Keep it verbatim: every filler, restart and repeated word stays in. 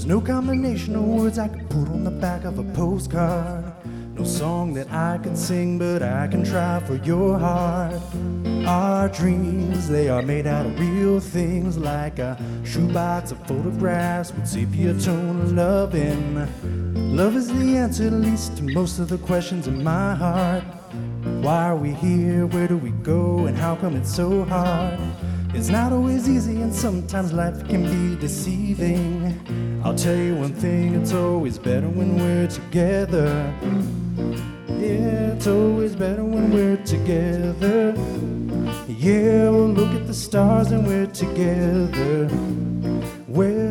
There's no combination of words I could put on the back of a postcard. No song that I could sing, but I can try for your heart. Our dreams, they are made out of real things, like a shoebox of photographs with sepia tone loving. Love is the answer, at least, to most of the questions in my heart. Why are we here? Where do we go? And how come it's so hard? It's not always easy, and sometimes life can be deceiving. I'll tell you one thing, it's always better when we're together. Yeah, it's always better when we're together. Yeah, we'll look at the stars and we're together. We're